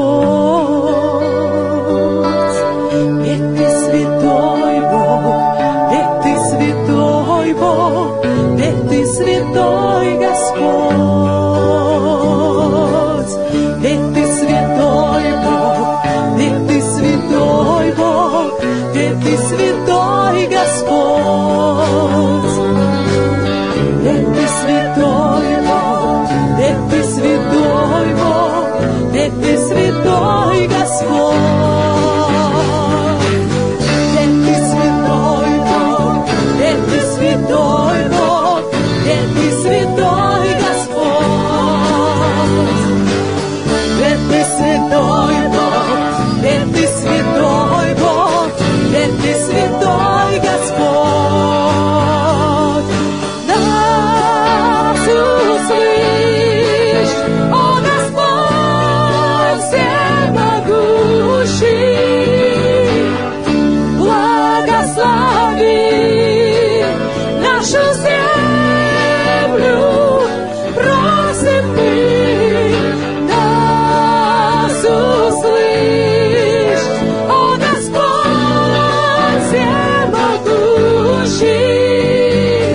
Ведь Ты святой Бог, ведь Ты святой Бог, ведь Ты святой Господь. Ведь Ты святой Бог, ведь Ты святой Бог, ведь Ты святой Господь. Ведь Ты святой Бог, ведь Ты святой Бог, ведь Ты святой Господь. Ведь Ты святой Бог, ведь Ты святой Бог, ведь Ты святой Господь. Ведь Ты святой Бог, ведь Ты святой Бог, ведь Ты святой Господь. Нас услышь, о Господь всемогущий, благослови нашу землю, просим мы. Нас услышь, о Господь всемогущий,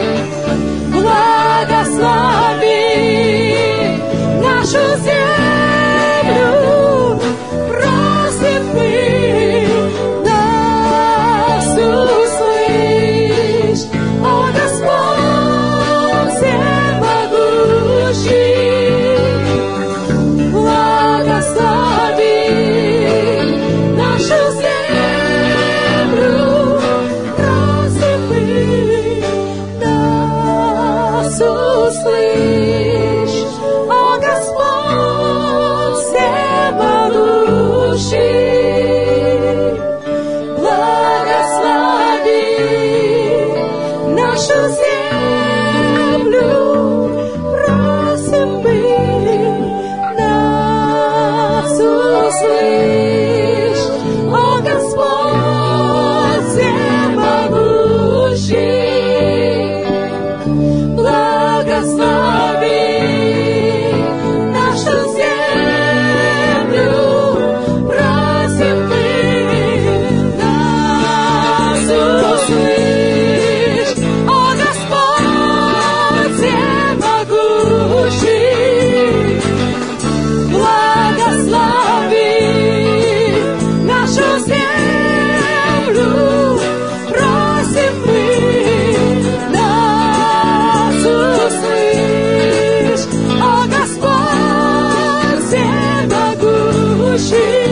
благослови нашу землю, просим мы. Нас услышь, о Господь всемогущий, благослови нашу землю, просим мы. Нас услышь, о Господь всемогущий, благослови нашу землю, просим мы. Нас услышь, о Господь всемогущий, благослови нашу землю, просим мы. Нас услышь, о Господь всемогущий, благослови нашу землю, просим мы. Нас услышь, о Господь всемогущий.